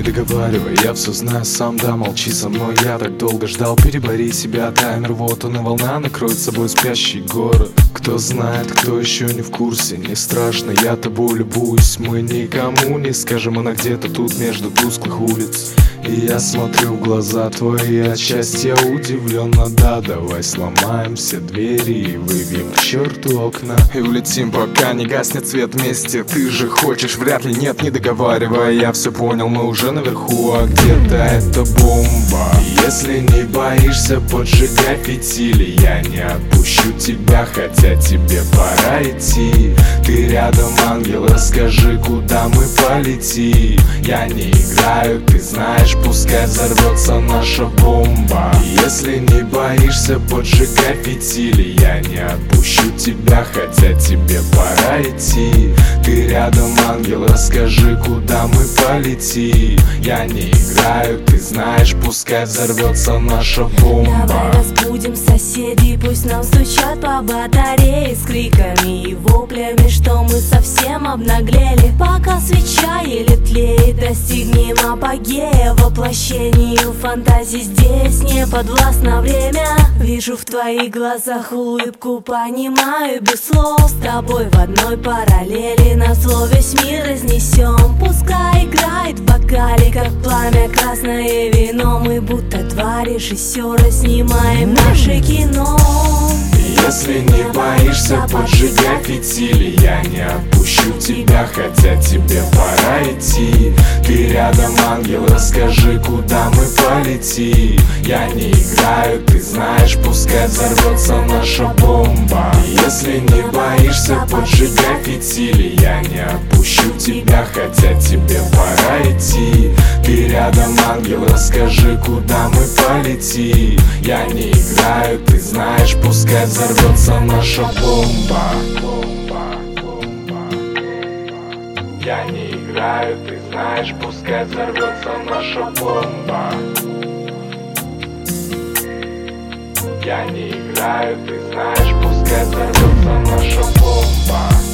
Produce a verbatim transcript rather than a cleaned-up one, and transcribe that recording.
договаривай, я все знаю сам, да, молчи со мной. Я так долго ждал, перебори себя, таймер, вот он и волна накроет собой спящий город. Кто знает, кто еще не в курсе, не страшно, я тобой любуюсь. Мы никому не скажем, она где-то тут между тусклых улиц. И я смотрю в глаза твои, от счастья удивленно. Да, давай сломаем все двери и выбьем к черту окна. И улетим, пока не гаснет свет вместе. Ты же хочешь, вряд ли, нет, не договаривай. Я все понял, мы уже наверху, а где-то это бомба. Если не боишься, поджигай фитили. Я не отпущу тебя, хотя тебе пора идти. Ты рядом, ангел, расскажи, куда мы полетим. Я не играю, ты знаешь, пускай взорвется наша бомба. Если не боишься, поджигай фитили. Я не отпущу тебя, хотя тебе пора идти. Ты рядом, ангел, расскажи, куда мы полетим. Я не играю, ты знаешь, пускай взорвется наша бомба. Давай разбудим соседей, пусть нам стучат по батарее с криками и воплями, что мы совсем обнаглели. Пока свеча еле тлеет, достигнем апогея. Воплощению фантазий здесь не подвластно время. Вижу в твоих глазах улыбку, понимаю без слов. С тобой в одной параллели, на зло весь мир разнесем. Пускай играет в бокале, как пламя, красное вино. Мы будто два режиссера снимаем наше кино. Если не боишься, поджигай фитили. Я не отпущу тебя, хотя тебе пора идти. Ты рядом, ангел, расскажи, куда мы полетим. Я не играю, ты знаешь, пускай взорвется наша бомба. Если не боишься, поджигай фитили. Я не отпущу тебя, хотя тебе пора идти. Ты рядом, ангел, расскажи, куда мы полетим. Я не играю, ты знаешь, пускай взорвется наша бомба. Я не играю, ты знаешь, пускай взорвется наша бомба. Я не играю, ты знаешь, пускай взорвется наша бомба.